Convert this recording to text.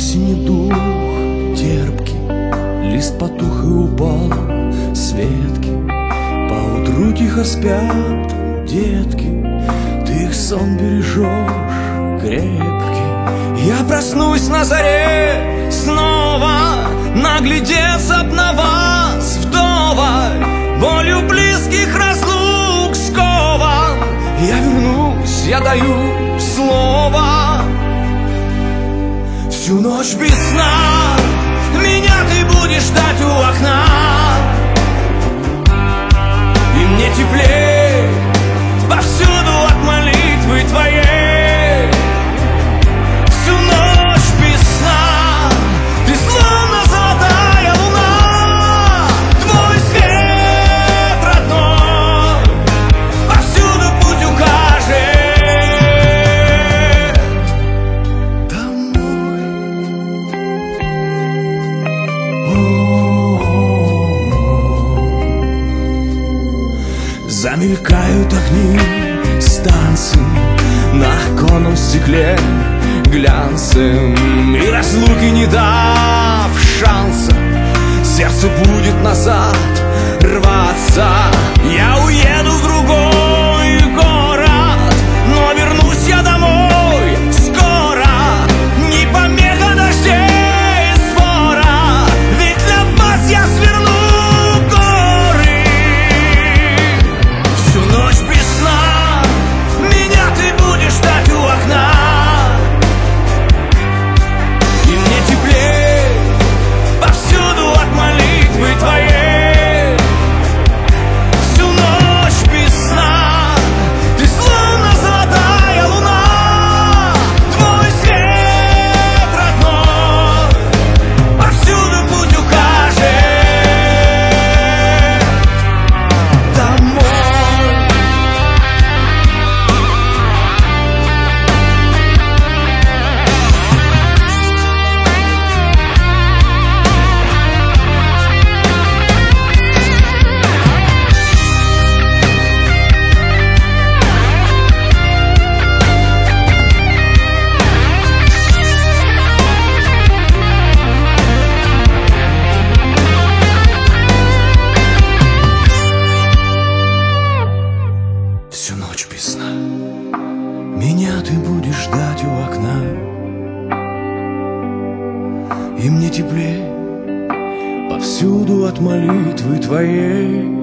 Осени дух терпкий, лист потух и упал с ветки. Поутру тихо спят детки, ты их сон бережешь крепкий. Я проснусь на заре снова, наглядеться б на вас вдоволь. Болью близких разлук скован, я вернусь, я даю слово. Всю ночь без сна меня ты будешь ждать у окна, и мне теплее повсюду от молитвы твоей. Всю ночь без сна ты словно золотая луна, твой свет родной повсюду путь укажет домой. Замелькают огни станции на оконном стекле глянцем, и разлуки не дав шанса, сердце будет назад рваться. Я уеду в другой город, но вернусь я домой скоро. Не помеха дождей спора, ведь для вас я сверну горы. Всю ночь без сна меня ты будешь ждать у окна, и мне теплее повсюду от молитвы твоей. Всю ночь без сна ты словно золотая луна, твой свет родной повсюду путь укажет домой. Всю ночь без сна меня ты будешь ждать у окна, и мне теплее повсюду от молитвы твоей.